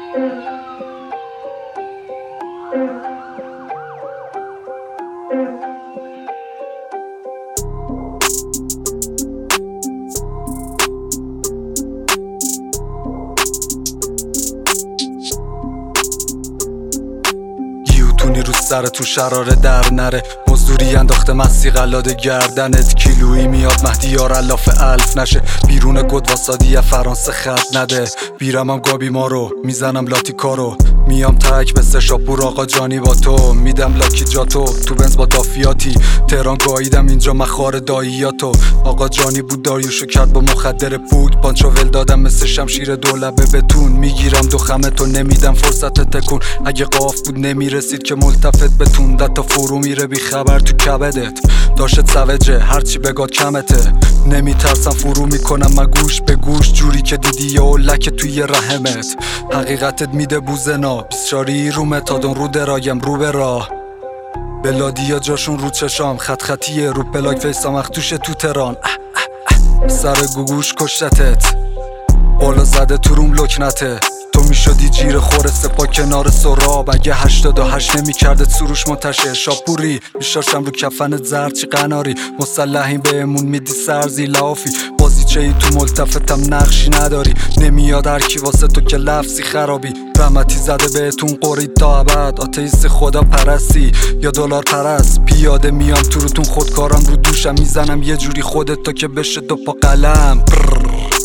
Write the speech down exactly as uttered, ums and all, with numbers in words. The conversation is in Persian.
گیوتونی رو سرتون شراره در نره، مزدوری انداخته مسی قلاده گردنت، کیلویی میاد مهدی یار الاف الف نشه، بیرون گد واسادی فرانسه خط نده، بیرمم گابی ما رو میزنم لاتی کارو، میام تک مثل شاپور آقا جانی با تو، میدم لاکی جاتو تو بنز با دافیاتی، تهران گاییدم اینجا مخار داییاتو، آقا جانی بود داریوشو کرد با مخدر پوک، پانچو ول دادم مثل شمشیر دولبه بتون، میگیرم دو خمتو نمیدم فرصت تکون، اگه قاف بود نمیرسید که ملتفت بتون، دتا فرو میره بی خبر تو کبدت، داشت سوجه هرچی بگاد کمته، نمیترسم فرو میکنم من گوش به گوش، جوری که دیدی یا لک توی رحمت، حقیقتت میده بوزنا، بیسچاری رو متادون رو درایم رو به راه، بلادیا جاشون رو چشام، خط خطیه رو پلاک فیسام اختوشه تو تران، اه اه اه. سر گوگوش کشتت بالا زده تو روم لکنته، تو میشدی جیر خور سپا کنار سراب، اگه هشتاد و هشت نمی کردت سروش منتشه، شاپوری میشاشم رو کفنت زرد چی قناری، مسلحین بهمون میدی سرزی لافی، بازی چه ای تو ملتفتم نقشی نداری، نمیاد هرکی واسه تو که لفظی خرابی، رحمتی زده بهتون قرید تا ابد، آتئیست خدا پرستی یا دلار پرست، پیاده میام تو روتون خودکارم رو دوشم، میزنم یه جوری خودت تا که بشه دو پا قلم.